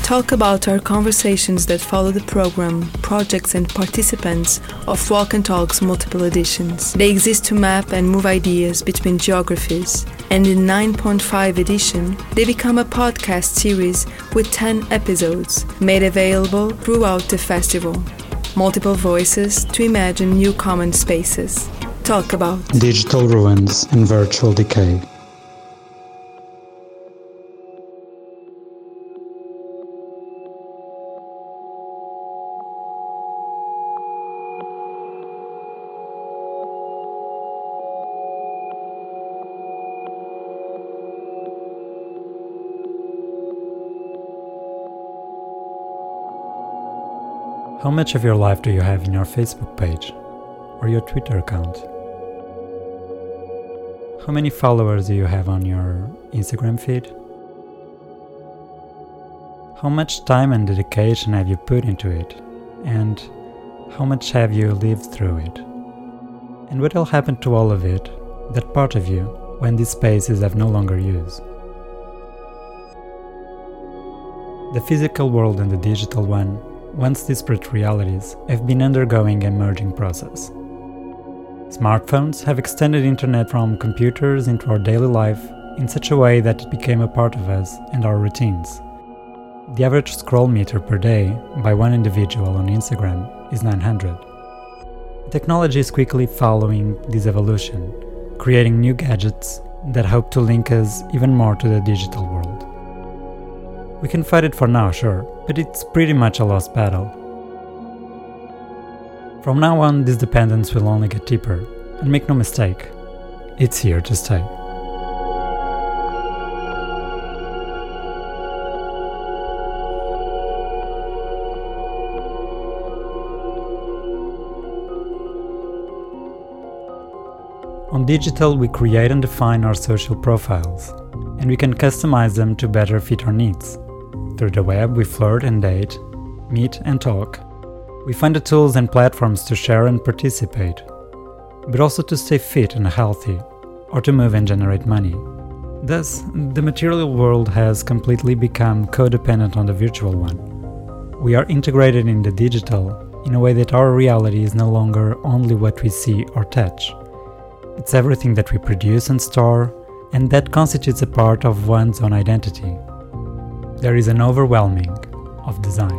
talk about our conversations that follow the program, projects and participants of Walk and Talk's multiple editions. They exist to map and move ideas between geographies, and in 9.5 edition, they become a podcast series with 10 episodes, made available throughout the festival. Multiple voices to imagine new common spaces. Talk about digital ruins and virtual decay. How much of your life do you have in your Facebook page or your Twitter account? How many followers do you have on your Instagram feed? How much time and dedication have you put into it? And how much have you lived through it? And what will happen to all of it, that part of you, when these spaces have no longer use? The physical world and the digital one, once disparate realities, have been undergoing a merging process. Smartphones have extended internet from computers into our daily life in such a way that it became a part of us and our routines. The average scroll meter per day by one individual on Instagram is 900. Technology is quickly following this evolution, creating new gadgets that hope to link us even more to the digital world. We can fight it for now, sure, but it's pretty much a lost battle. From now on, this dependence will only get deeper, and make no mistake, it's here to stay. On digital, we create and define our social profiles, and we can customize them to better fit our needs. Through the web, we flirt and date, meet and talk. We find the tools and platforms to share and participate, but also to stay fit and healthy, or to move and generate money. Thus, the material world has completely become codependent on the virtual one. We are integrated in the digital in a way that our reality is no longer only what we see or touch. It's everything that we produce and store, and that constitutes a part of one's own identity. There is an overwhelming of design.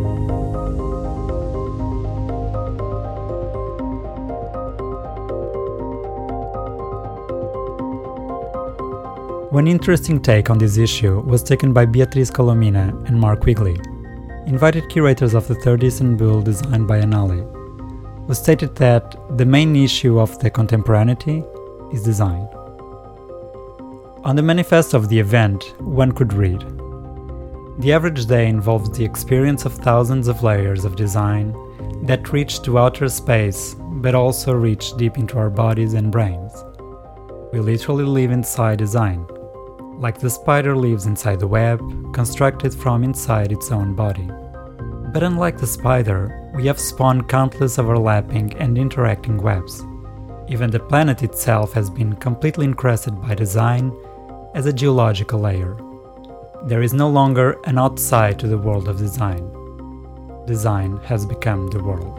One interesting take on this issue was taken by Beatriz Colomina and Mark Quigley, invited curators of the third Istanbul Design Biennale, who stated that the main issue of the contemporaneity is design. On the manifesto of the event, one could read, "The average day involves the experience of thousands of layers of design that reach to outer space but also reach deep into our bodies and brains. We literally live inside design, like the spider lives inside the web, constructed from inside its own body. But unlike the spider, we have spawned countless overlapping and interacting webs. Even the planet itself has been completely encrusted by design as a geological layer. There is no longer an outside to the world of design. Design has become the world."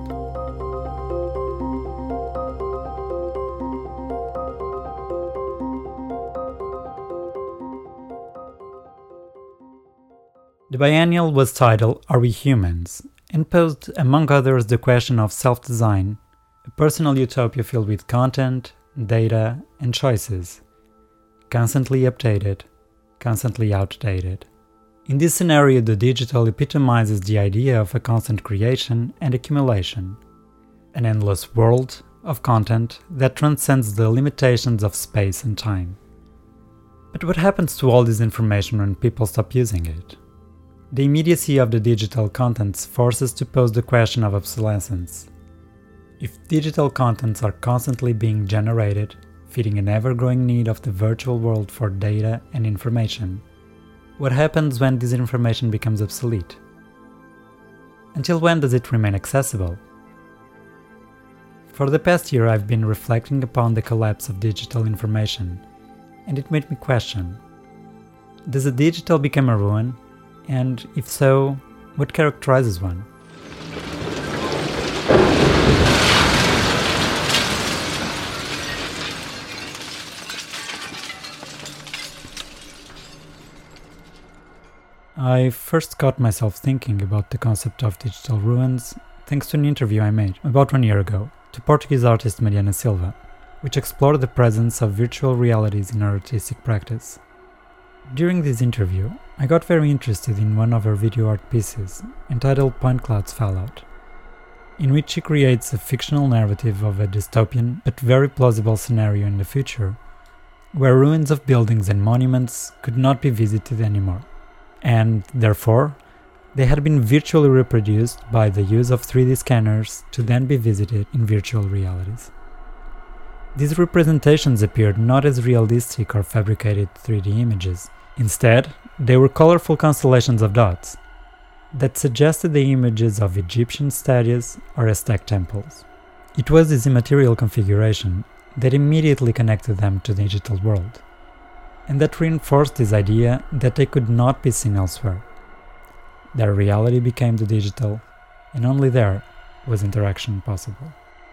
The biennial was titled "Are We Humans?" and posed, among others, the question of self-design, a personal utopia filled with content, data, and choices, constantly updated, constantly outdated. In this scenario, the digital epitomizes the idea of a constant creation and accumulation, an endless world of content that transcends the limitations of space and time. But what happens to all this information when people stop using it? The immediacy of the digital contents forces to pose the question of obsolescence. If digital contents are constantly being generated, feeding an ever-growing need of the virtual world for data and information, what happens when this information becomes obsolete? Until when does it remain accessible? For the past year, I've been reflecting upon the collapse of digital information, and it made me question, does the digital become a ruin, And if so, what characterizes one? I first caught myself thinking about the concept of digital ruins thanks to an interview I made about 1 year ago to Portuguese artist Mariana Silva, which explored the presence of virtual realities in her artistic practice. During this interview, I got very interested in one of her video art pieces, entitled Point Cloud's Fallout, in which she creates a fictional narrative of a dystopian but very plausible scenario in the future, where ruins of buildings and monuments could not be visited anymore, and, therefore, they had been virtually reproduced by the use of 3D scanners to then be visited in virtual realities. These representations appeared not as realistic or fabricated 3D images. Instead, they were colorful constellations of dots that suggested the images of Egyptian statues or Aztec temples. It was this immaterial configuration that immediately connected them to the digital world, and that reinforced this idea that they could not be seen elsewhere. Their reality became the digital, and only there was interaction possible.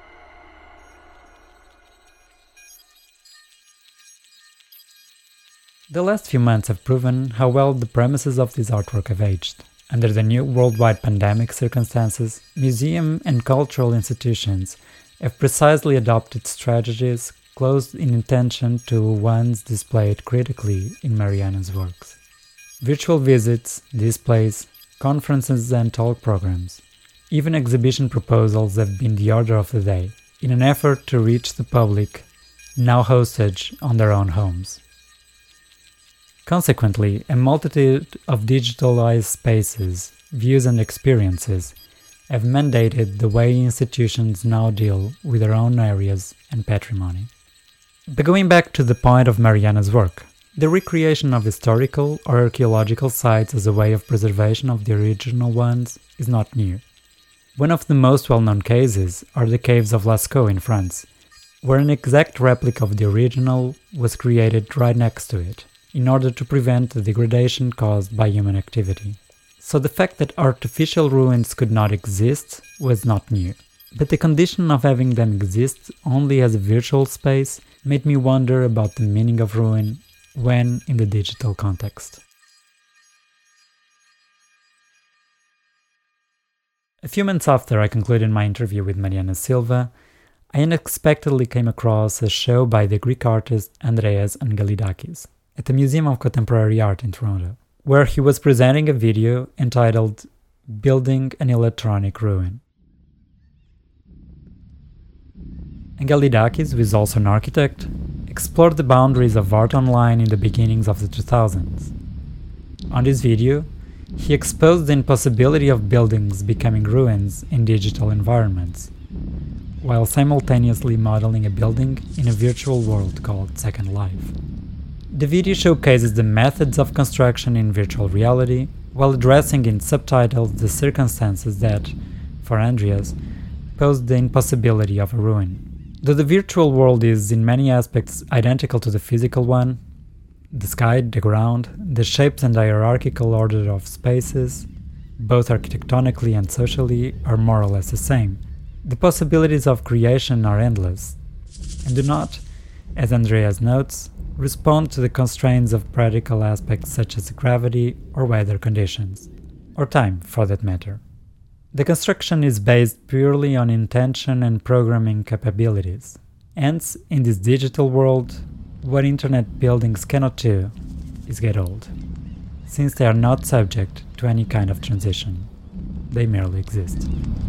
The last few months have proven how well the premises of this artwork have aged. Under the new worldwide pandemic circumstances, museum and cultural institutions have precisely adopted strategies close in intention to ones displayed critically in Mariana's works. Virtual visits, displays, conferences and talk programs, even exhibition proposals have been the order of the day, in an effort to reach the public, now hosted on their own homes. Consequently, a multitude of digitalized spaces, views and experiences have mandated the way institutions now deal with their own areas and patrimony. But going back to the point of Mariana's work, the recreation of historical or archaeological sites as a way of preservation of the original ones is not new. One of the most well-known cases are the caves of Lascaux in France, where an exact replica of the original was created right next to it, in order to prevent the degradation caused by human activity. So the fact that artificial ruins could not exist was not new, but the condition of having them exist only as a virtual space made me wonder about the meaning of ruin when in the digital context. A few months after I concluded my interview with Mariana Silva, I unexpectedly came across a show by the Greek artist Andreas Angelidakis at the Museum of Contemporary Art in Toronto, where he was presenting a video entitled Building an Electronic Ruin. Angelidakis, who is also an architect, explored the boundaries of art online in the beginnings of the 2000s. On this video, he exposed the impossibility of buildings becoming ruins in digital environments, while simultaneously modeling a building in a virtual world called Second Life. The video showcases the methods of construction in virtual reality, while addressing in subtitles the circumstances that, for Andreas, posed the impossibility of a ruin. Though the virtual world is in many aspects identical to the physical one, the sky, the ground, the shapes and hierarchical order of spaces, both architectonically and socially, are more or less the same. The possibilities of creation are endless, and do not, as Andreas notes, respond to the constraints of practical aspects such as gravity or weather conditions, or time for that matter. The construction is based purely on intention and programming capabilities. Hence, in this digital world, what internet buildings cannot do is get old, since they are not subject to any kind of transition. They merely exist.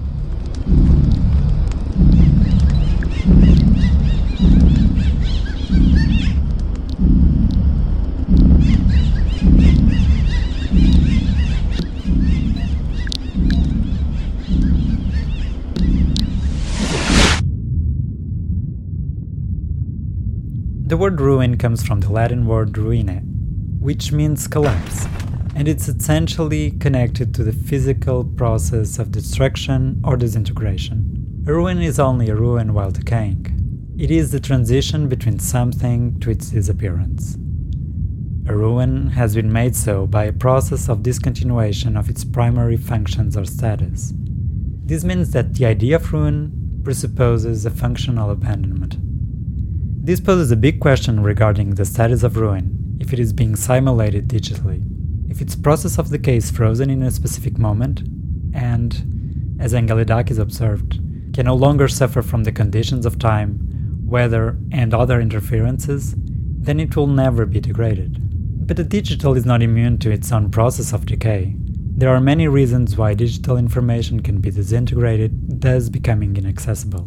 The word ruin comes from the Latin word ruina, which means collapse, and it's essentially connected to the physical process of destruction or disintegration. A ruin is only a ruin while decaying. It is the transition between something to its disappearance. A ruin has been made so by a process of discontinuation of its primary functions or status. This means that the idea of ruin presupposes a functional abandonment. This poses a big question regarding the status of ruin if it is being simulated digitally, if its process of decay is frozen in a specific moment and, as Engelidakis observed, can no longer suffer from the conditions of time, weather, and other interferences, then it will never be degraded. But the digital is not immune to its own process of decay. There are many reasons why digital information can be disintegrated, thus becoming inaccessible.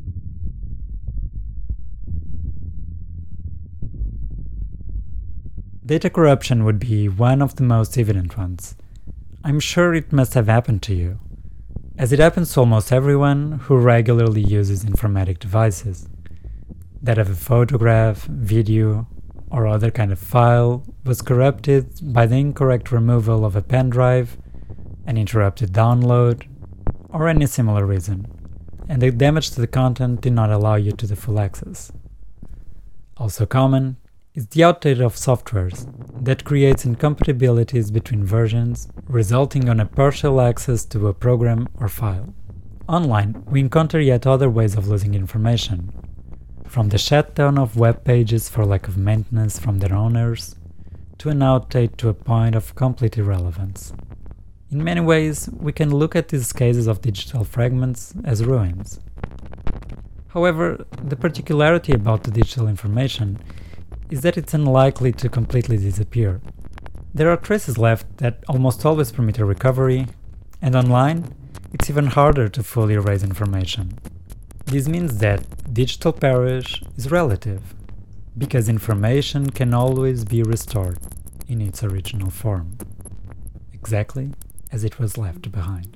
Data corruption would be one of the most evident ones. I'm sure it must have happened to you, as it happens to almost everyone who regularly uses informatic devices. That of a photograph, video, or other kind of file was corrupted by the incorrect removal of a pen drive, an interrupted download, or any similar reason, and the damage to the content did not allow you to the full access. Also common is the outage of softwares that creates incompatibilities between versions, resulting in a partial access to a program or file. Online, we encounter yet other ways of losing information, from the shutdown of web pages for lack of maintenance from their owners, to an outage to a point of complete irrelevance. In many ways, we can look at these cases of digital fragments as ruins. However, the particularity about the digital information is that it's unlikely to completely disappear. There are traces left that almost always permit a recovery, and online, it's even harder to fully erase information. This means that digital perish is relative, because information can always be restored in its original form, exactly as it was left behind.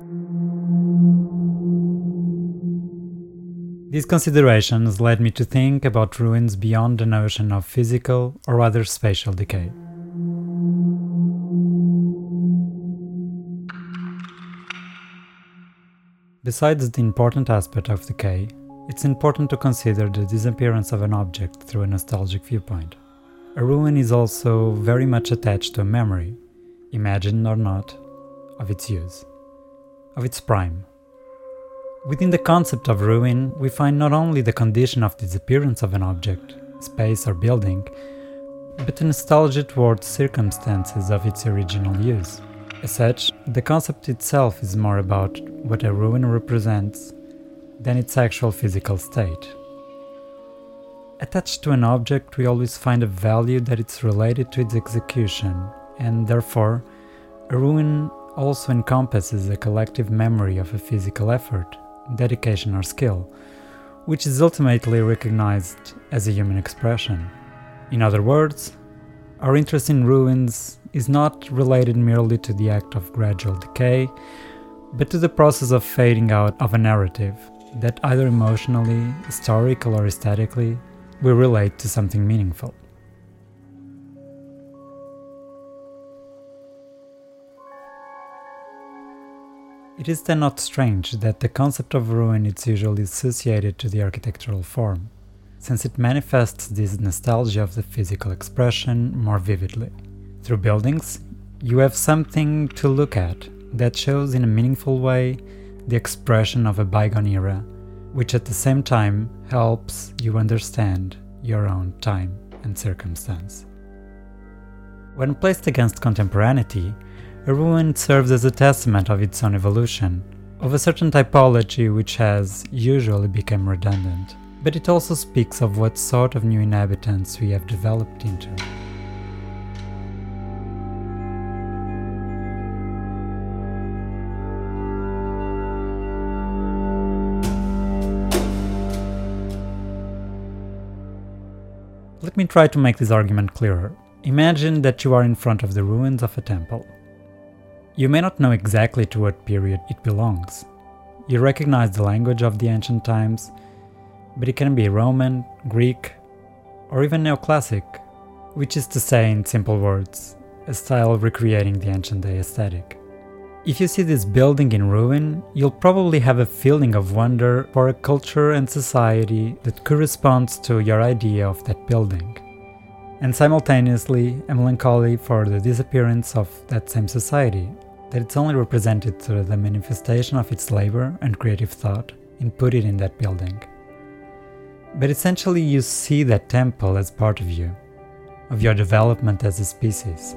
These considerations led me to think about ruins beyond the notion of physical or rather spatial decay. Besides the important aspect of decay, it's important to consider the disappearance of an object through a nostalgic viewpoint. A ruin is also very much attached to a memory, imagined or not, of its use, of its prime. Within the concept of ruin, we find not only the condition of disappearance of an object, space or building, but a nostalgia towards circumstances of its original use. As such, the concept itself is more about what a ruin represents than its actual physical state. Attached to an object, we always find a value that is related to its execution, and therefore, a ruin also encompasses a collective memory of a physical effort, dedication or skill, which is ultimately recognized as a human expression. In other words, our interest in ruins is not related merely to the act of gradual decay, but to the process of fading out of a narrative that either emotionally, historical or aesthetically will relate to something meaningful. It is then not strange that the concept of ruin is usually associated to the architectural form, since it manifests this nostalgia of the physical expression more vividly. Through buildings, you have something to look at that shows in a meaningful way the expression of a bygone era, which at the same time helps you understand your own time and circumstance. When placed against contemporaneity, a ruin serves as a testament of its own evolution, of a certain typology which has usually become redundant, but it also speaks of what sort of new inhabitants we have developed into. Let me try to make this argument clearer. Imagine that you are in front of the ruins of a temple. You may not know exactly to what period it belongs. You recognize the language of the ancient times, but it can be Roman, Greek, or even Neoclassic, which is to say, in simple words, a style recreating the ancient day aesthetic. If you see this building in ruin, you'll probably have a feeling of wonder for a culture and society that corresponds to your idea of that building. and simultaneously a melancholy for the disappearance of that same society, that it's only represented through the manifestation of its labor and creative thought inputted in that building. But essentially you see that temple as part of you, of your development as a species.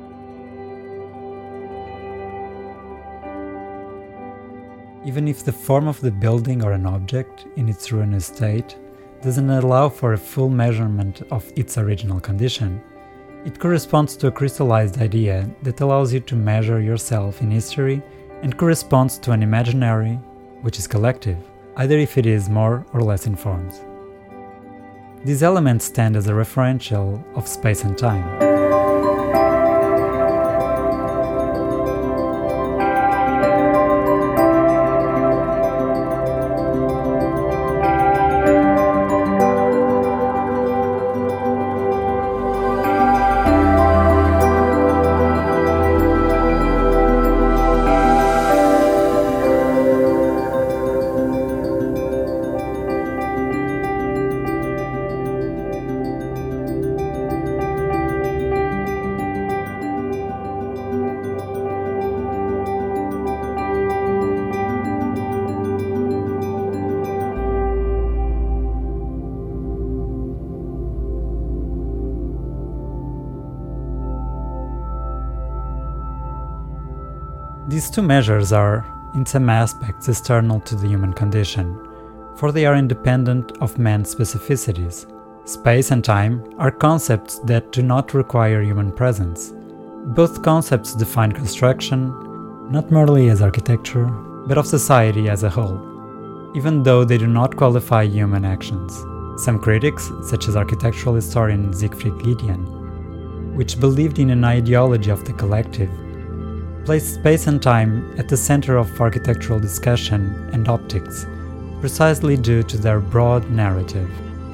Even if the form of the building or an object, in its ruinous state, doesn't allow for a full measurement of its original condition, it corresponds to a crystallized idea that allows you to measure yourself in history and corresponds to an imaginary, which is collective, either if it is more or less informed. These elements stand as a referential of space and time. These two measures are, in some aspects, external to the human condition, for they are independent of man's specificities. Space and time are concepts that do not require human presence. Both concepts define construction, not merely as architecture, but of society as a whole, even though they do not qualify human actions. Some critics, such as architectural historian Siegfried Giedion, which believed in an ideology of the collective, placed space and time at the center of architectural discussion and optics, precisely due to their broad narrative.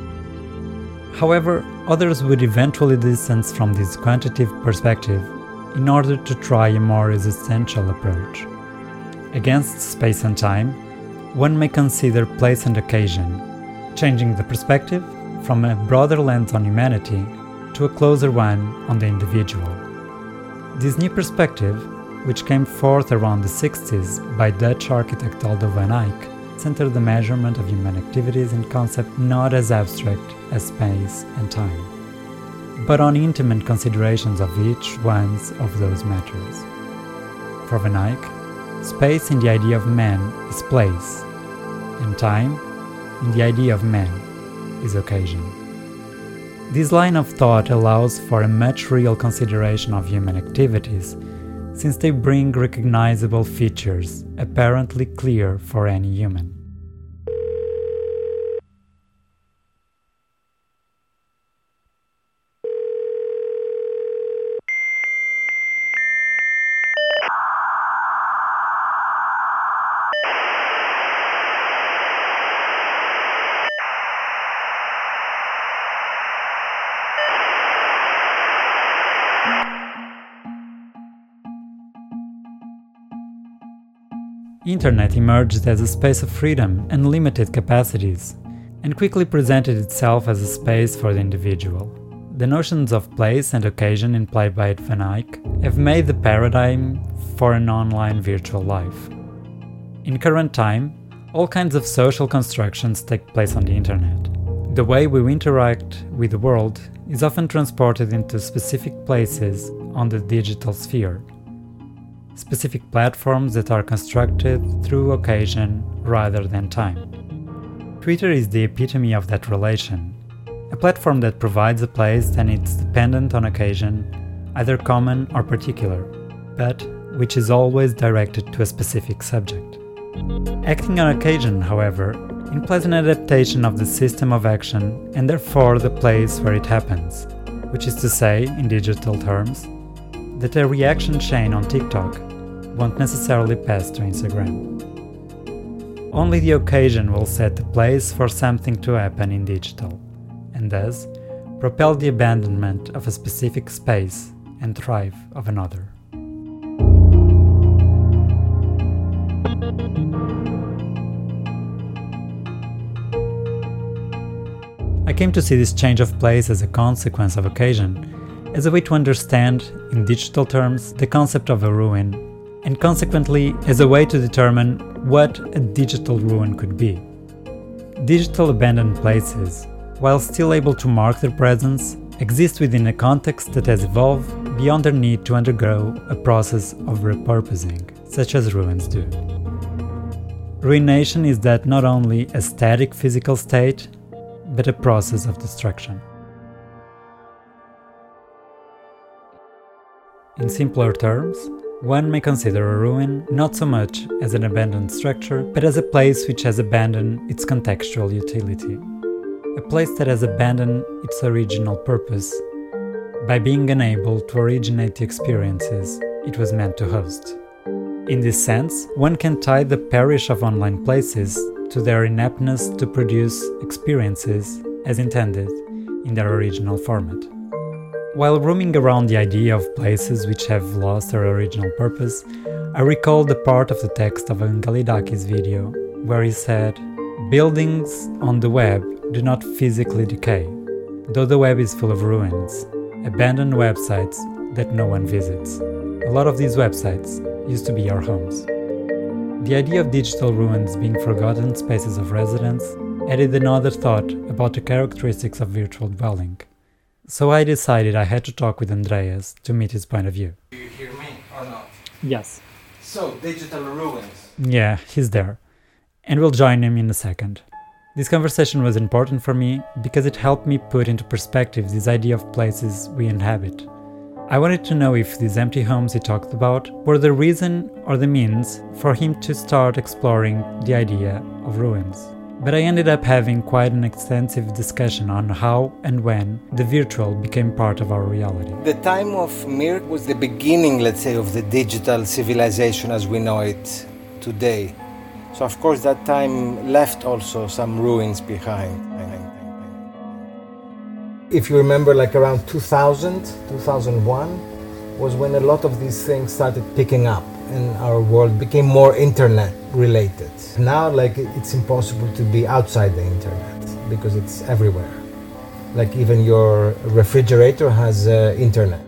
However, others would eventually distance from this quantitative perspective in order to try a more existential approach. Against space and time, one may consider place and occasion, changing the perspective from a broader lens on humanity to a closer one on the individual. This new perspective, which came forth around the 60s by Dutch architect Aldo van Eyck, centered the measurement of human activities and concept not as abstract as space and time, but on intimate considerations of each one of those matters. For Van Eyck, space in the idea of man is place, and time in the idea of man is occasion. This line of thought allows for a much real consideration of human activities, since they bring recognizable features apparently clear for any human. Internet emerged as a space of freedom and limited capacities, and quickly presented itself as a space for the individual. The notions of place and occasion implied by Van Eyck have made the paradigm for an online virtual life. In current time, all kinds of social constructions take place on the internet. The way we interact with the world is often transported into specific places on the digital sphere. Specific platforms that are constructed through occasion rather than time. Twitter is the epitome of that relation, a platform that provides a place and it's dependent on occasion, either common or particular, but which is always directed to a specific subject. Acting on occasion, however, implies an adaptation of the system of action and therefore the place where it happens, which is to say, in digital terms, that a reaction chain on TikTok won't necessarily pass to Instagram. Only the occasion will set the place for something to happen in digital, and thus propel the abandonment of a specific space and thrive of another. I came to see this change of place as a consequence of occasion, as a way to understand, in digital terms, the concept of a ruin, and consequently as a way to determine what a digital ruin could be. Digital abandoned places, while still able to mark their presence, exist within a context that has evolved beyond their need to undergo a process of repurposing, such as ruins do. Ruination is that not only a static physical state, but a process of destruction. In simpler terms, one may consider a ruin not so much as an abandoned structure, but as a place which has abandoned its contextual utility. A place that has abandoned its original purpose by being unable to originate the experiences it was meant to host. In this sense, one can tie the parish of online places to their ineptness to produce experiences as intended in their original format. While roaming around the idea of places which have lost their original purpose, I recalled the part of the text of Angalidakis' video where he said, "Buildings on the web do not physically decay, though the web is full of ruins, abandoned websites that no one visits. A lot of these websites used to be our homes." The idea of digital ruins being forgotten spaces of residence added another thought about the characteristics of virtual dwelling. So I decided I had to talk with Andreas to meet his point of view. Do you hear me or not? Yes. So, digital ruins. Yeah, he's there. And we'll join him in a second. This conversation was important for me because it helped me put into perspective this idea of places we inhabit. I wanted to know if these empty homes he talked about were the reason or the means for him to start exploring the idea of ruins. But I ended up having quite an extensive discussion on how and when the virtual became part of our reality. The time of Mirk was the beginning, let's say, of the digital civilization as we know it today. So of course that time left also some ruins behind. If you remember, like around 2000, 2001 was when a lot of these things started picking up and our world became more internet related. Now, like, it's impossible to be outside the internet because it's everywhere. Like even your refrigerator has internet.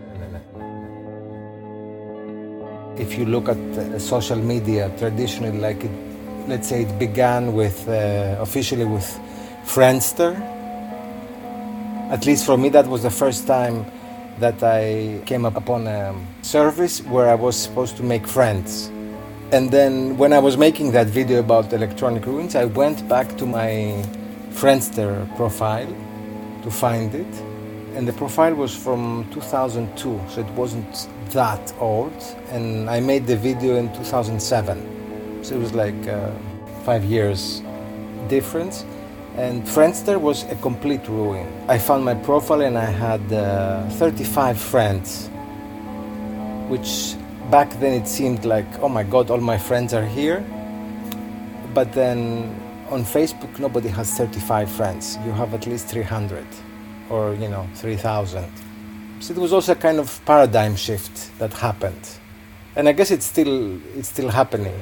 If you look at social media, traditionally, like let's say it began with officially with Friendster. At least for me, that was the first time that I came upon a service where I was supposed to make friends. And then when I was making that video about electronic ruins, I went back to my Friendster profile to find it. And the profile was from 2002, so it wasn't that old. And I made the video in 2007. So it was like 5 years difference. And Friendster was a complete ruin. I found my profile and I had 35 friends, which back then it seemed like, oh my God, all my friends are here. But then on Facebook, nobody has 35 friends. You have at least 300 or, 3,000. So it was also a kind of paradigm shift that happened. And I guess it's still happening.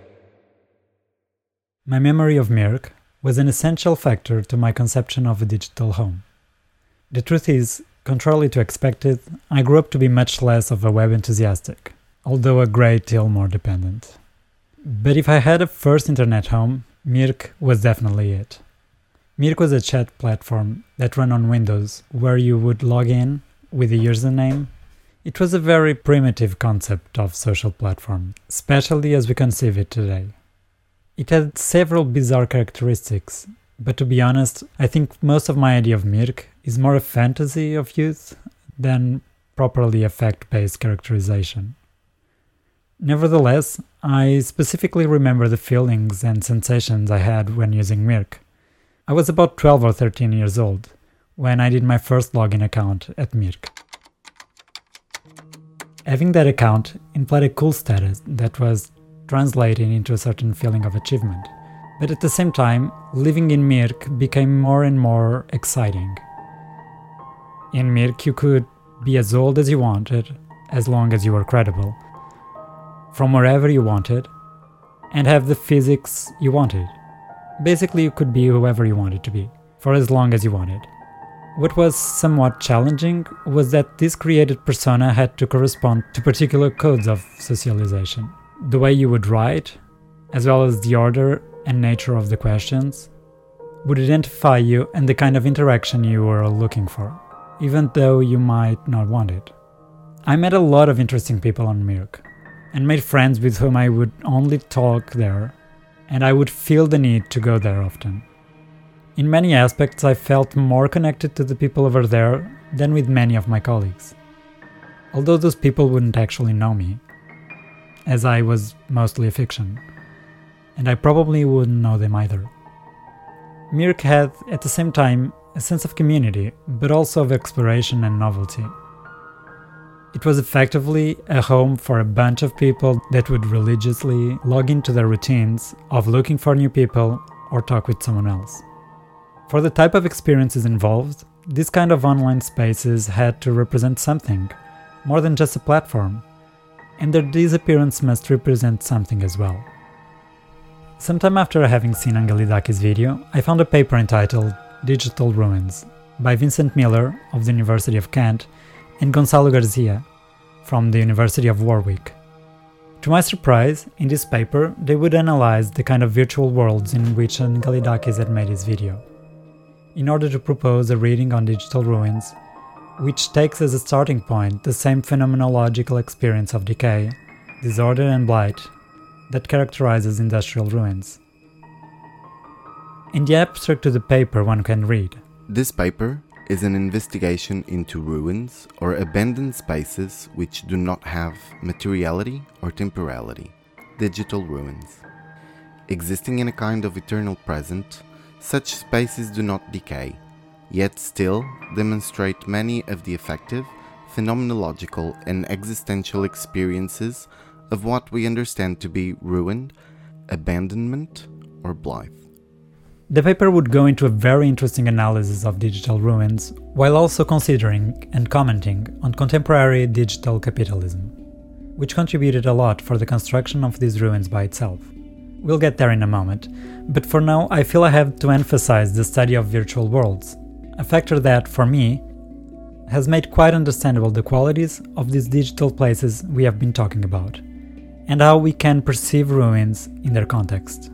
My memory of Mirk was an essential factor to my conception of a digital home. The truth is, contrary to expected, I grew up to be much less of a web enthusiastic, although a great deal more dependent. But if I had a first internet home, Mirk was definitely it. Mirk was a chat platform that ran on Windows, where you would log in with a username. It was a very primitive concept of social platform, especially as we conceive it today. It had several bizarre characteristics, but to be honest, I think most of my idea of Mirk is more a fantasy of youth than properly a fact-based characterization. Nevertheless, I specifically remember the feelings and sensations I had when using Mirk. I was about 12 or 13 years old when I did my first login account at Mirk. Having that account implied a cool status that was translating into a certain feeling of achievement. But at the same time, living in Mirk became more and more exciting. In Mirk, you could be as old as you wanted, as long as you were credible, from wherever you wanted, and have the physics you wanted. Basically, you could be whoever you wanted to be, for as long as you wanted. What was somewhat challenging was that this created persona had to correspond to particular codes of socialization. The way you would write, as well as the order and nature of the questions, would identify you and the kind of interaction you were looking for, even though you might not want it. I met a lot of interesting people on Mirk, and made friends with whom I would only talk there, and I would feel the need to go there often. In many aspects, I felt more connected to the people over there than with many of my colleagues. Although those people wouldn't actually know me, as I was mostly a fiction, and I probably wouldn't know them either. Mirk had, at the same time, a sense of community, but also of exploration and novelty. It was effectively a home for a bunch of people that would religiously log into their routines of looking for new people or talk with someone else. For the type of experiences involved, this kind of online spaces had to represent something, more than just a platform, and their disappearance must represent something as well. Sometime after having seen Angelidaki's video, I found a paper entitled Digital Ruins by Vincent Miller of the University of Kent and Gonçalo Garcia from the University of Warwick. To my surprise, in this paper they would analyze the kind of virtual worlds in which Angelidakis had made his video, in order to propose a reading on digital ruins, which takes as a starting point the same phenomenological experience of decay, disorder and blight that characterizes industrial ruins. In the abstract to the paper one can read, "This paper is an investigation into ruins or abandoned spaces which do not have materiality or temporality, digital ruins. Existing in a kind of eternal present, such spaces do not decay, yet still demonstrate many of the effective, phenomenological and existential experiences of what we understand to be ruin, abandonment, or blight." The paper would go into a very interesting analysis of digital ruins, while also considering and commenting on contemporary digital capitalism, which contributed a lot for the construction of these ruins by itself. We'll get there in a moment, but for now I feel I have to emphasize the study of virtual worlds, a factor that, for me, has made quite understandable the qualities of these digital places we have been talking about, and how we can perceive ruins in their context.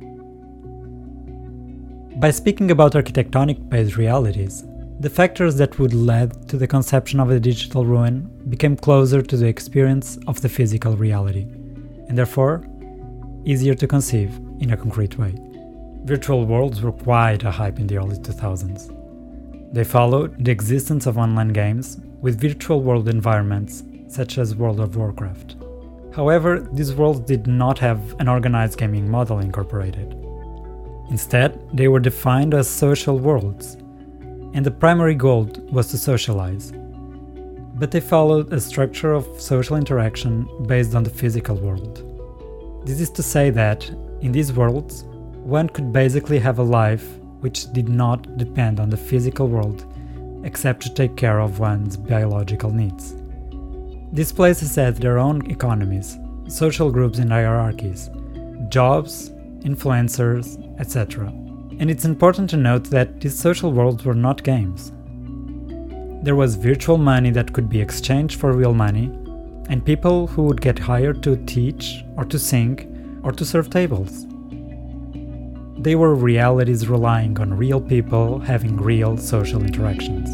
By speaking about architectonic-based realities, the factors that would lead to the conception of a digital ruin became closer to the experience of the physical reality, and therefore easier to conceive in a concrete way. Virtual worlds were quite a hype in the early 2000s. They followed the existence of online games with virtual world environments such as World of Warcraft. However, these worlds did not have an organized gaming model incorporated. Instead, they were defined as social worlds, and the primary goal was to socialize. But they followed a structure of social interaction based on the physical world. This is to say that, in these worlds, one could basically have a life which did not depend on the physical world except to take care of one's biological needs. These places had their own economies, social groups and hierarchies, jobs, influencers, etc. And it's important to note that these social worlds were not games. There was virtual money that could be exchanged for real money, and people who would get hired to teach, or to sing, or to serve tables. They were realities relying on real people having real social interactions.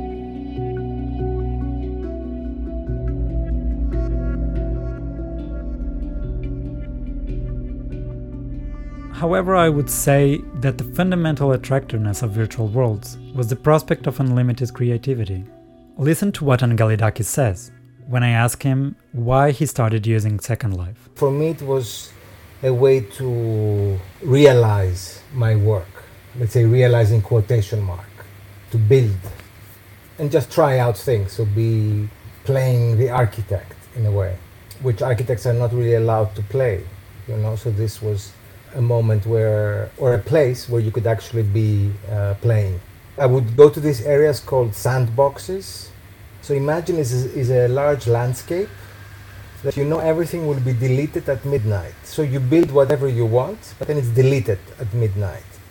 However, I would say that the fundamental attractiveness of virtual worlds was the prospect of unlimited creativity. Listen to what Angelidakis says when I ask him why he started using Second Life. For me, it was a way to realize my work. Let's say realize in quotation mark, to build and just try out things. So be playing the architect in a way, which architects are not really allowed to play, you know. So this was a moment where, or a place where you could actually be playing. I would go to these areas called sandboxes. So imagine is a large landscape that you know everything will be deleted at midnight. So you build whatever you want, but then it's deleted at midnight.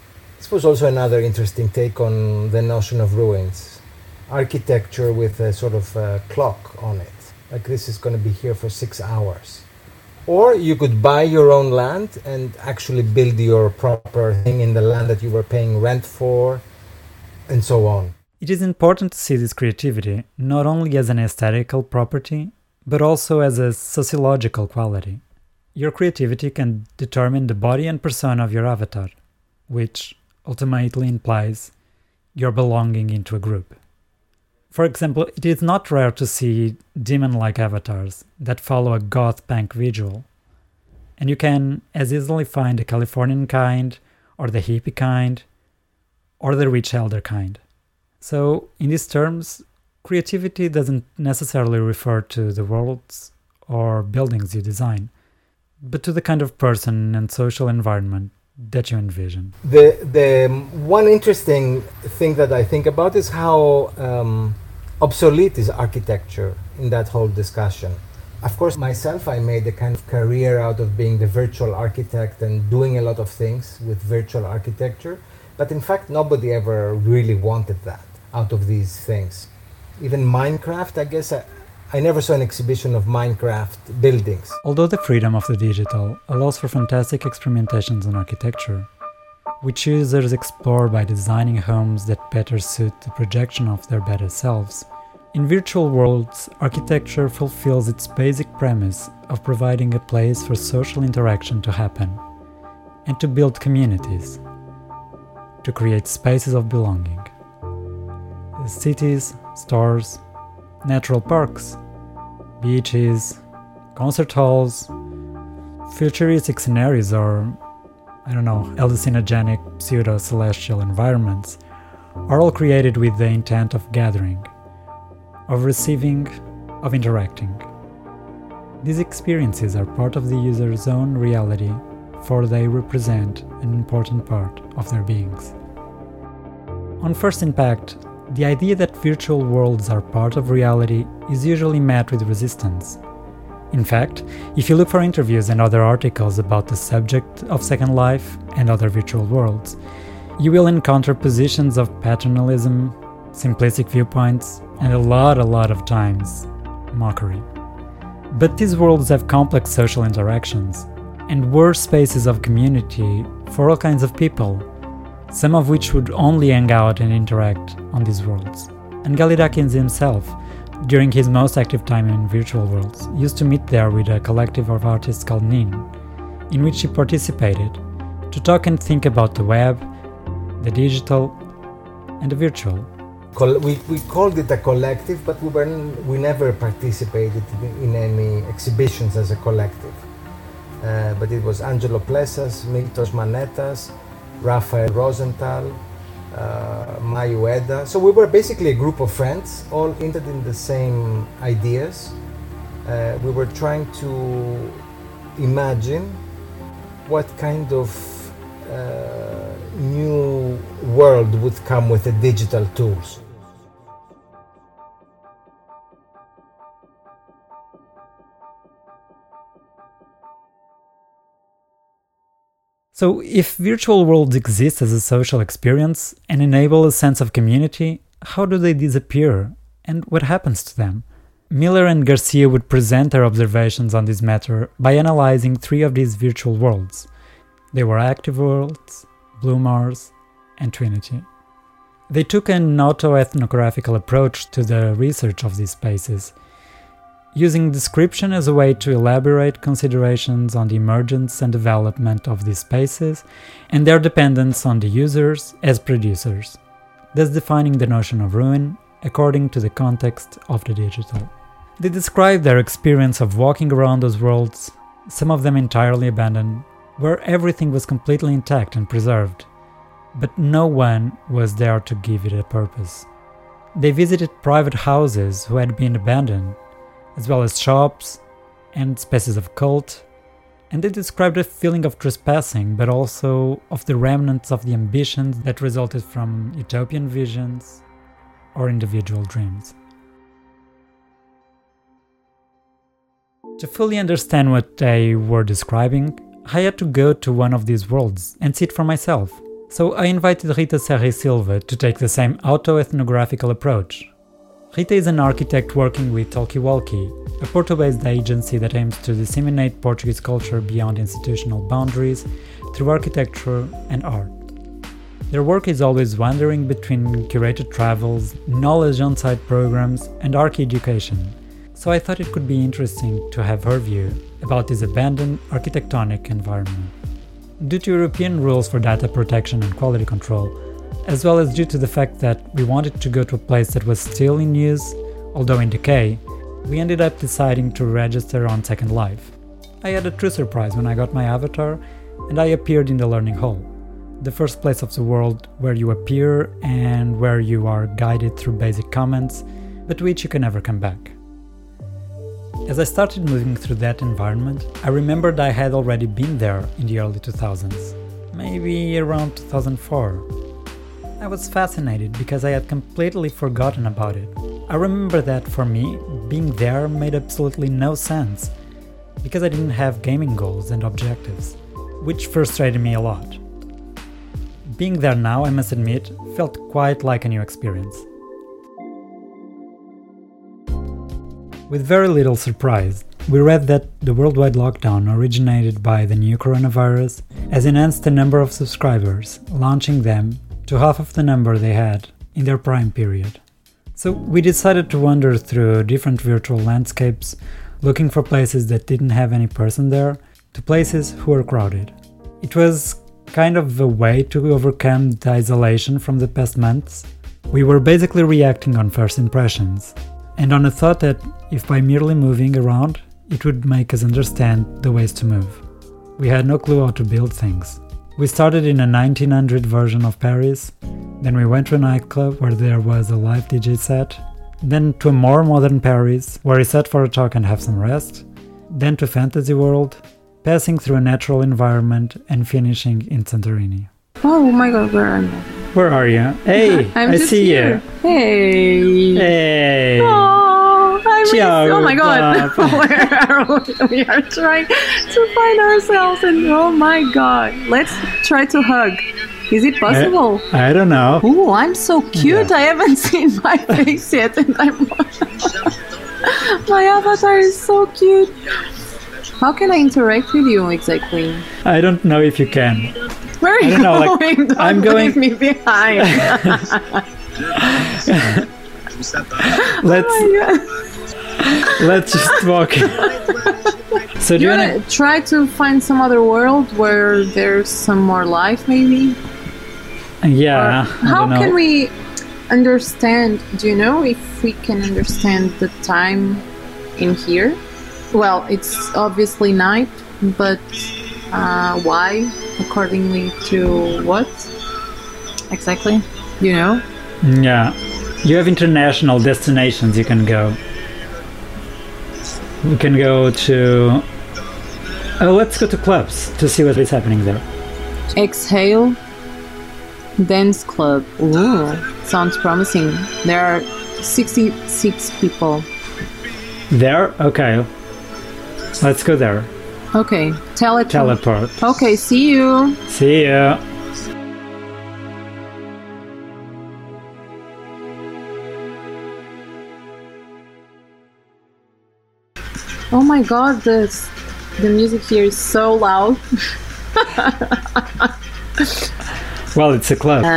This was also another interesting take on the notion of ruins. Architecture with a sort of clock on it. Like this is going to be here for 6 hours. Or you could buy your own land and actually build your proper thing in the land that you were paying rent for, and so on. It is important to see this creativity not only as an aesthetical property, but also as a sociological quality. Your creativity can determine the body and persona of your avatar, which ultimately implies your belonging into a group. For example, it is not rare to see demon-like avatars that follow a goth punk visual, and you can as easily find the Californian kind, or the hippie kind, or the rich elder kind. So, in these terms, creativity doesn't necessarily refer to the worlds or buildings you design, but to the kind of person and social environment that you envision. The one interesting thing that I think about is how obsolete is architecture in that whole discussion. Of course, myself, I made a kind of career out of being the virtual architect and doing a lot of things with virtual architecture, but in fact, nobody ever really wanted that out of these things. Even Minecraft, I guess, I never saw an exhibition of Minecraft buildings. Although the freedom of the digital allows for fantastic experimentations in architecture, which users explore by designing homes that better suit the projection of their better selves, in virtual worlds, architecture fulfills its basic premise of providing a place for social interaction to happen, and to build communities, to create spaces of belonging. Cities, stores, natural parks, beaches, concert halls, futuristic scenarios, or, hallucinogenic pseudo-celestial environments are all created with the intent of gathering, of receiving, of interacting. These experiences are part of the user's own reality, for they represent an important part of their beings. On first impact, the idea that virtual worlds are part of reality is usually met with resistance. In fact, if you look for interviews and other articles about the subject of Second Life and other virtual worlds, you will encounter positions of paternalism, simplistic viewpoints, and a lot of times, mockery. But these worlds have complex social interactions, and were spaces of community for all kinds of people, some of which would only hang out and interact on these worlds. And Galidakis himself, during his most active time in virtual worlds, used to meet there with a collective of artists called NIN, in which he participated, to talk and think about the web, the digital, and the virtual. We called it a collective, but we never participated in any exhibitions as a collective. But it was Angelo Plessas, Miltos Manetas, Rafael Rosenthal, Mayu Ueda. So we were basically a group of friends, all interested in the same ideas. We were trying to imagine what kind of new world would come with the digital tools. So, if virtual worlds exist as a social experience and enable a sense of community, how do they disappear, and what happens to them? Miller and Garcia would present their observations on this matter by analyzing 3 of these virtual worlds. They were Active Worlds, Blue Mars, and Trinity. They took an auto-ethnographical approach to the research of these spaces, using description as a way to elaborate considerations on the emergence and development of these spaces and their dependence on the users as producers, thus defining the notion of ruin according to the context of the digital. They describe their experience of walking around those worlds, some of them entirely abandoned, where everything was completely intact and preserved, but no one was there to give it a purpose. They visited private houses who had been abandoned, as well as shops and spaces of cult, and they described a feeling of trespassing, but also of the remnants of the ambitions that resulted from utopian visions or individual dreams. To fully understand what they were describing, I had to go to one of these worlds and see it for myself, So I invited Rita Serra Silva to take the same auto-ethnographical approach. Rita is an architect working with Talkie-Walkie, a Porto-based agency that aims to disseminate Portuguese culture beyond institutional boundaries through architecture and art. Their work is always wandering between curated travels, knowledge on-site programs, and archi-education, so I thought it could be interesting to have her view about this abandoned architectonic environment. Due to European rules for data protection and quality control, as well as due to the fact that we wanted to go to a place that was still in use, although in decay, we ended up deciding to register on Second Life. I had a true surprise when I got my avatar and I appeared in the Learning Hall, the first place of the world where you appear and where you are guided through basic comments, but to which you can never come back. As I started moving through that environment, I remembered I had already been there in the early 2000s, maybe around 2004. I was fascinated because I had completely forgotten about it. I remember that for me, being there made absolutely no sense, because I didn't have gaming goals and objectives, which frustrated me a lot. Being there now, I must admit, felt quite like a new experience. With very little surprise, we read that the worldwide lockdown originated by the new coronavirus has enhanced the number of subscribers, launching them to half of the number they had in their prime period. So we decided to wander through different virtual landscapes, looking for places that didn't have any person there, to places who were crowded. It was kind of a way to overcome the isolation from the past months. We were basically reacting on first impressions, and on a thought that if by merely moving around, it would make us understand the ways to move. We had no clue how to build things. We started in a 1900 version of Paris, then we went to a nightclub where there was a live DJ set, then to a more modern Paris where we sat for a talk and have some rest, then to Fantasy World, passing through a natural environment and finishing in Santorini. Oh my god, where am I? Where are you? Hey, I see here. you. Hey. Hey. Oh, I miss you. Oh my god. Papa. Where are we? We are trying to find ourselves and oh my god. Let's try to hug. Is it possible? I don't know. Oh, I'm so cute. Yeah. I haven't seen my face yet and my avatar is so cute. How can I interact with you exactly? I don't know if you can. Where are you going? Don't I'm going. leave me behind. Let's just walk. So do you wanna try to find some other world where there's some more life, maybe? Yeah. How can we understand? Do you know if we can understand the time in here? Well, it's obviously night, but why? Accordingly to what? Exactly? You know? Yeah. You have international destinations you can go. We can go to... Oh, let's go to clubs to see what is happening there. Exhale Dance Club. Ooh, sounds promising. There are 66 people. There? Okay. Let's go there. Okay, Teleport. Okay, see you. See ya. Oh my god, the music here is so loud. Well, it's a club.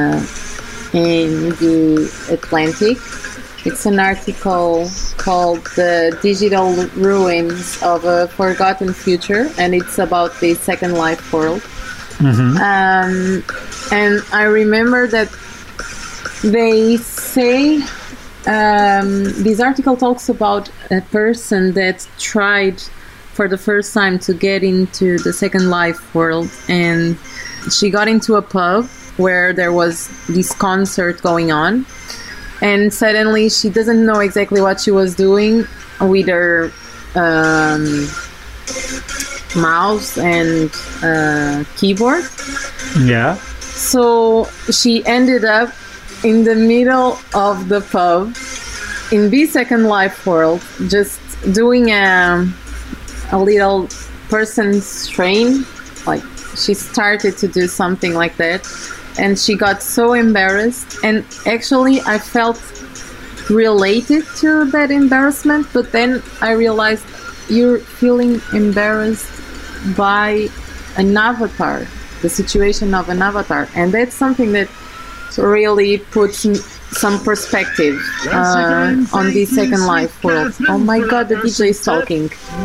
In the Atlantic. It's an article called The Digital Ruins of a Forgotten Future, and it's about the Second Life world. Mm-hmm. And I remember that they say this article talks about a person that tried for the first time to get into the Second Life world, and she got into a pub where there was this concert going on. And suddenly she doesn't know exactly what she was doing with her mouse and keyboard. Yeah. So she ended up in the middle of the pub in the Second Life world, just doing a little person's train. Like she started to do something like that, and she got so embarrassed. And actually, I felt related to that embarrassment, but then I realized you're feeling embarrassed by an avatar, the situation of an avatar, and that's something that really puts some perspective on the Second Life world. Oh my God, the DJ is talking.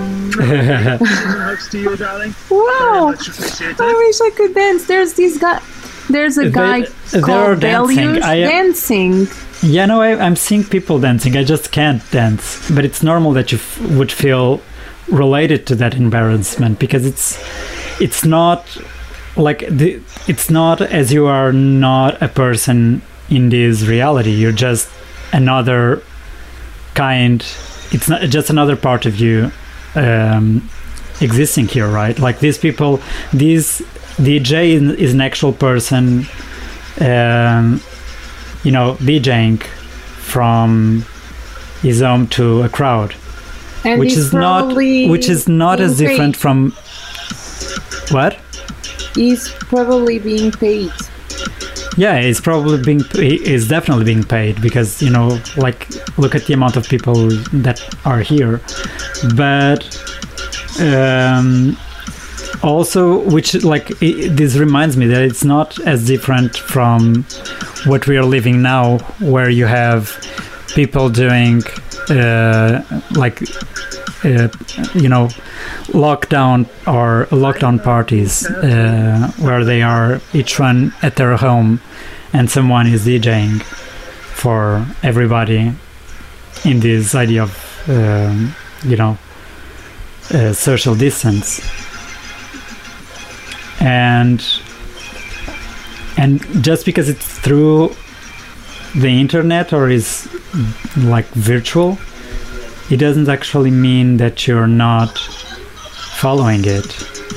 Wow, I wish I could dance. There's a guy called Delius dancing. Yeah, no, I'm seeing people dancing. I just can't dance. But it's normal that you would feel related to that embarrassment, because it's not like it's not as you are not a person in this reality. You're just another kind. It's not just another part of you existing here, right? Like these people, this DJ is an actual person, DJing from his home to a crowd, and which is not as different from what? He's probably being paid. Yeah, he's definitely being paid, because like, look at the amount of people that are here. But also, this reminds me that it's not as different from what we are living now, where you have people doing lockdown parties, where they are each one at their home and someone is DJing for everybody in this idea of social distance. And just because it's through the internet or is like virtual, it doesn't actually mean that you're not following it.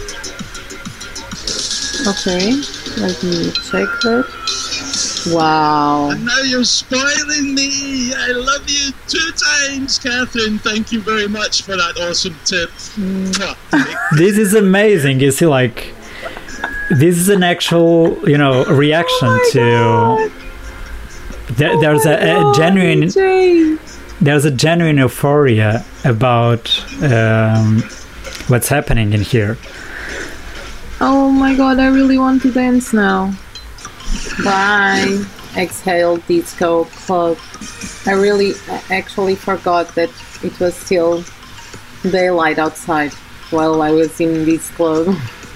Okay, let me check that. Wow. And now you're spoiling me. I love you 2 times, Catherine. Thank you very much for that awesome tip. This is amazing. You see, like, this is an actual, reaction to... There's a genuine... There's a genuine euphoria about what's happening in here. Oh my God, I really want to dance now. Bye. Exhale Disco Club. I actually forgot that it was still daylight outside while I was in this club.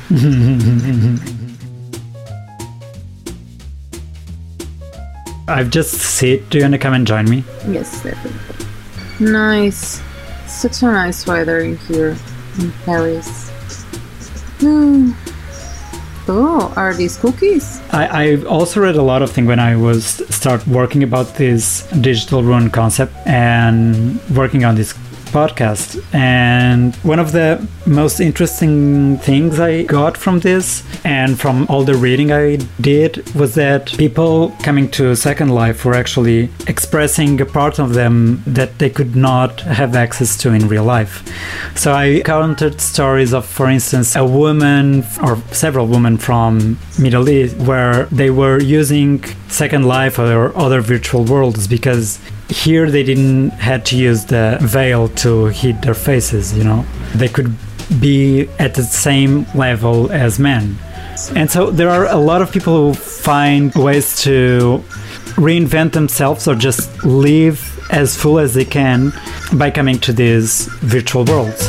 I've just sit. Do you want to come and join me? Yes, definitely. Nice. Such a nice weather in here in Paris. Oh, are these cookies? I also read a lot of things when I was start working about this digital ruin concept and working on this podcast. And one of the most interesting things I got from this and from all the reading I did was that people coming to Second Life were actually expressing a part of them that they could not have access to in real life. So I encountered stories of, for instance, a woman or several women from Middle East where they were using Second Life or other virtual worlds because here they didn't had to use the veil to hide their faces, They could be at the same level as men. And so there are a lot of people who find ways to reinvent themselves or just live as full as they can by coming to these virtual worlds.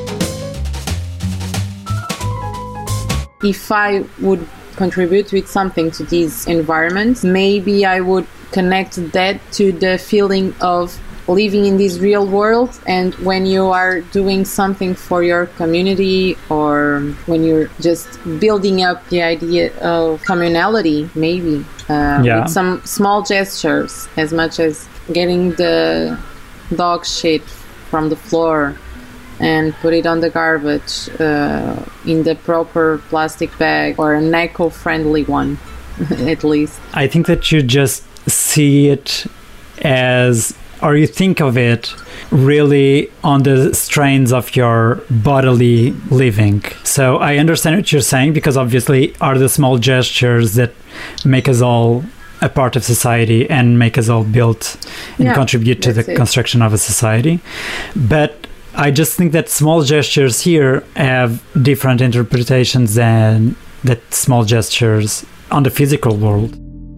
If I would contribute with something to these environments, maybe I would connect that to the feeling of living in this real world, and when you are doing something for your community or when you're just building up the idea of communality, maybe with some small gestures, as much as getting the dog shit from the floor and put it on the garbage in the proper plastic bag, or an eco-friendly one at least. I think that you just see it as or you think of it really on the strains of your bodily living. So I understand what you're saying, because obviously are the small gestures that make us all a part of society and make us all build and contribute to the construction of a society. But I just think that small gestures here have different interpretations than that small gestures on the physical world.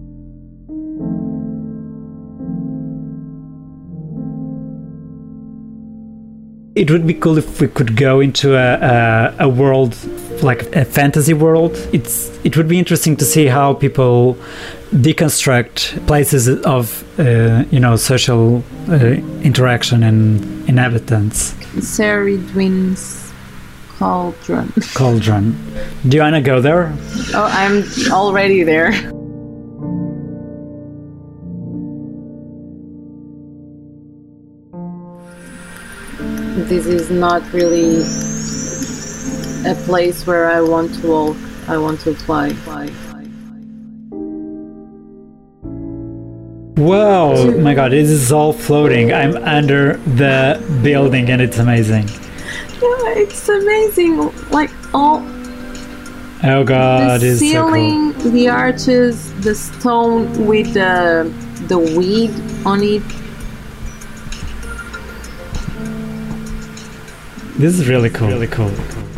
It would be cool if we could go into a world, like a fantasy world. It would be interesting to see how people deconstruct places of social interaction and inhabitants. Ceridwen's cauldron. Cauldron. Do you want to go there? Oh, I'm already there. This is not really a place where I want to walk. I want to fly. Wow, oh my god, this is all floating. I'm under the building and it's amazing. Yeah, it's amazing. Like all... Oh god, the it's ceiling, so cool. The arches, the stone with the weed on it. This is really cool. Really cool.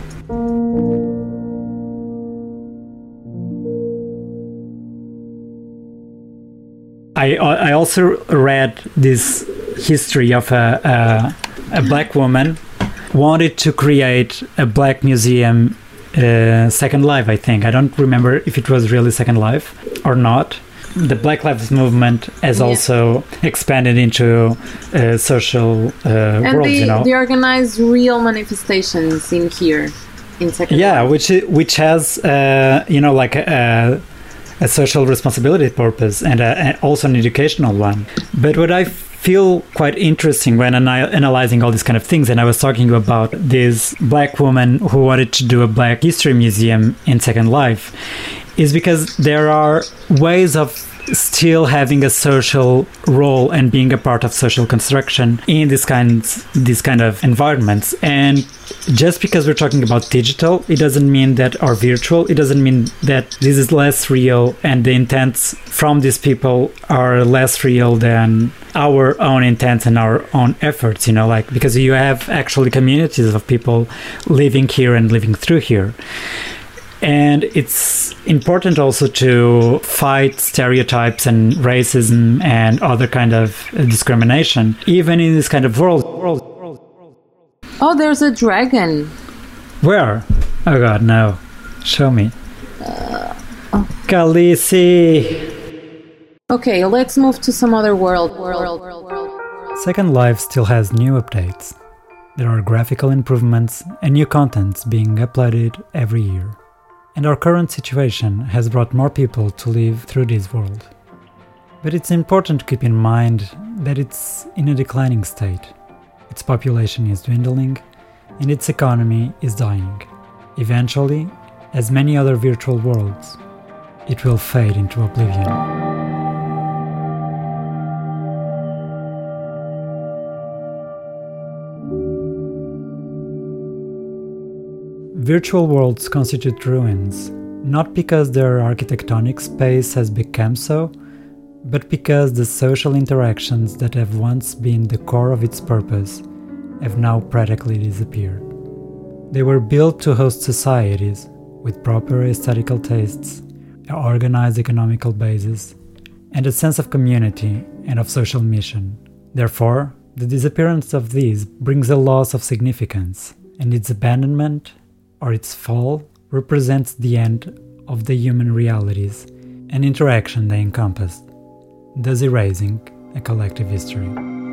I also read this history of a black woman wanted to create a black museum, Second Life, I think. I don't remember if it was really Second Life or not. The Black Lives Movement has also expanded into social worlds, they organize real manifestations in here, in Second Life. which has, like a social responsibility purpose and also an educational one. But what I feel quite interesting when analyzing all these kind of things, and I was talking about this black woman who wanted to do a Black History Museum in Second Life, is because there are ways of still having a social role and being a part of social construction in these kind of environments. And just because we're talking about digital, it doesn't mean that, or virtual, it doesn't mean that this is less real and the intents from these people are less real than our own intents and our own efforts, because you have actually communities of people living here and living through here. And it's important also to fight stereotypes and racism and other kind of discrimination, even in this kind of world. Oh, there's a dragon. Where? Oh god, no. Show me. Khaleesi! Okay, let's move to some other world. Second Life still has new updates. There are graphical improvements and new contents being uploaded every year. And our current situation has brought more people to live through this world. But it's important to keep in mind that it's in a declining state. Its population is dwindling, and its economy is dying. Eventually, as many other virtual worlds, it will fade into oblivion. Virtual worlds constitute ruins, not because their architectonic space has become so, but because the social interactions that have once been the core of its purpose have now practically disappeared. They were built to host societies with proper aesthetical tastes, an organized economical basis, and a sense of community and of social mission. Therefore, the disappearance of these brings a loss of significance, and its abandonment or its fall represents the end of the human realities and interaction they encompassed, thus erasing a collective history.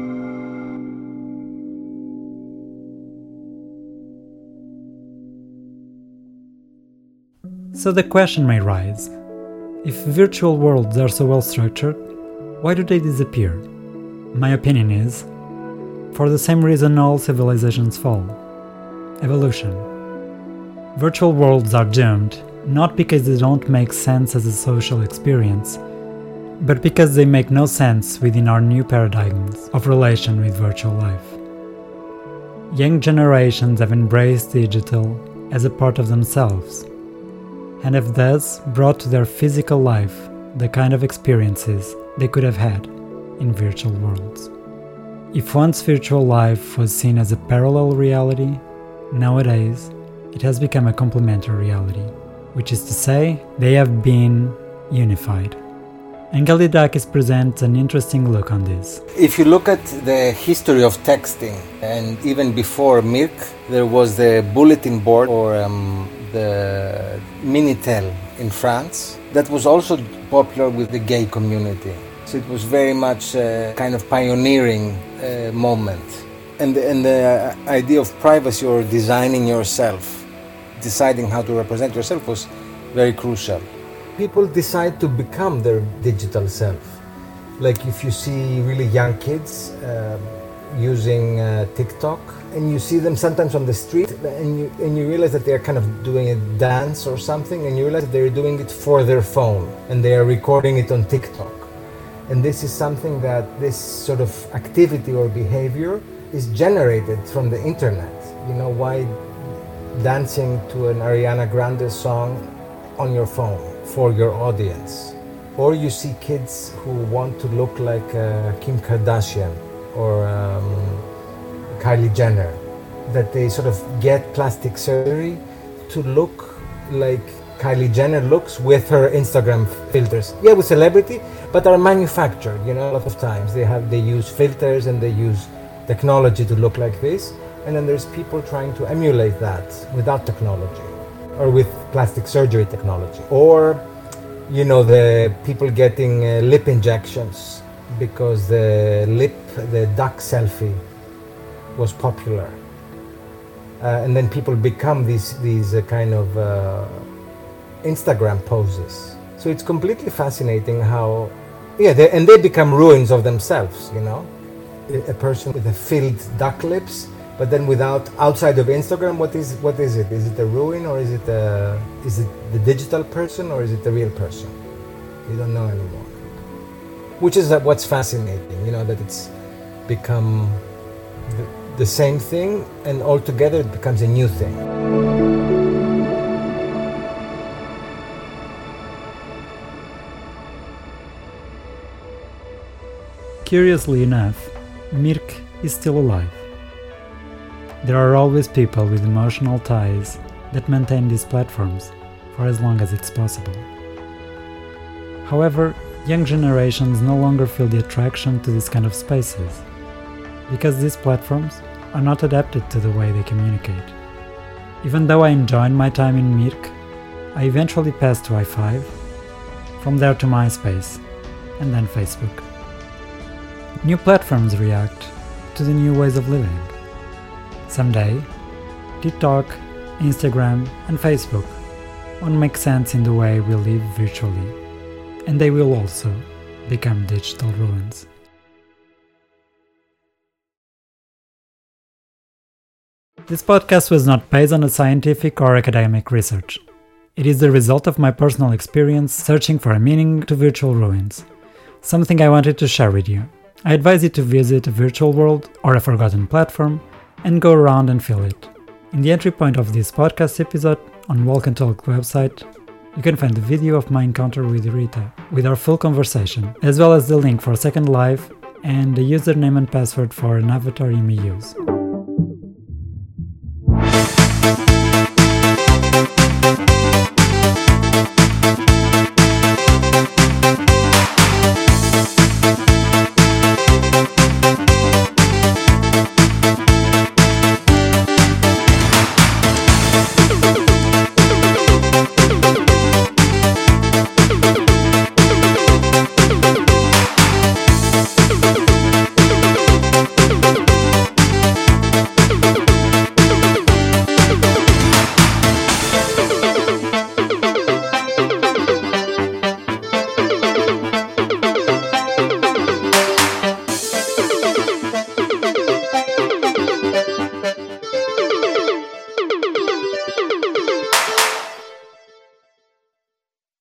So the question may rise, if virtual worlds are so well structured, why do they disappear? My opinion is, for the same reason all civilizations fall: evolution. Virtual worlds are doomed, not because they don't make sense as a social experience, but because they make no sense within our new paradigms of relation with virtual life. Young generations have embraced digital as a part of themselves, and have thus brought to their physical life the kind of experiences they could have had in virtual worlds. If once virtual life was seen as a parallel reality, nowadays it has become a complementary reality, which is to say, they have been unified. Engelidakis presents an interesting look on this. If you look at the history of texting, and even before Mirk, there was the bulletin board or the Minitel in France that was also popular with the gay community. So it was very much a kind of pioneering moment. And the idea of privacy or designing yourself, deciding how to represent yourself was very crucial. People decide to become their digital self. Like if you see really young kids using TikTok, and you see them sometimes on the street, and you realize that they're kind of doing a dance or something, and you realize that they're doing it for their phone, and they are recording it on TikTok. And this is something that this sort of activity or behavior is generated from the internet. You know, why dancing to an Ariana Grande song on your phone for your audience? Or you see kids who want to look like Kim Kardashian or Kylie Jenner, that they sort of get plastic surgery to look like Kylie Jenner looks with her Instagram filters. Yeah, with celebrity, but are manufactured. You know, a lot of times they use filters and they use technology to look like this, and then there's people trying to emulate that without technology or with plastic surgery technology. Or, you know, the people getting lip injections because the duck selfie was popular, and then people become these kind of Instagram poses. So it's completely fascinating how, they become ruins of themselves. You know, a person with a filled duck lips, but then outside of Instagram, what is it? Is it a ruin, or is it the digital person, or is it the real person? You don't know anymore. Which is what's fascinating, you know, that it's become the same thing, and altogether it becomes a new thing. Curiously enough, Mirk is still alive. There are always people with emotional ties that maintain these platforms for as long as it's possible. However, young generations no longer feel the attraction to this kind of spaces, because these platforms are not adapted to the way they communicate. Even though I enjoyed my time in Mirk, I eventually passed to i5, from there to MySpace, and then Facebook. New platforms react to the new ways of living. Someday, TikTok, Instagram, and Facebook won't make sense in the way we live virtually, and they will also become digital ruins. This podcast was not based on a scientific or academic research. It is the result of my personal experience searching for a meaning to virtual ruins, something I wanted to share with you. I advise you to visit a virtual world or a forgotten platform and go around and feel it. In the entry point of this podcast episode on Walk and Talk website, you can find the video of my encounter with Rita, with our full conversation, as well as the link for Second Life and the username and password for an avatar you may use.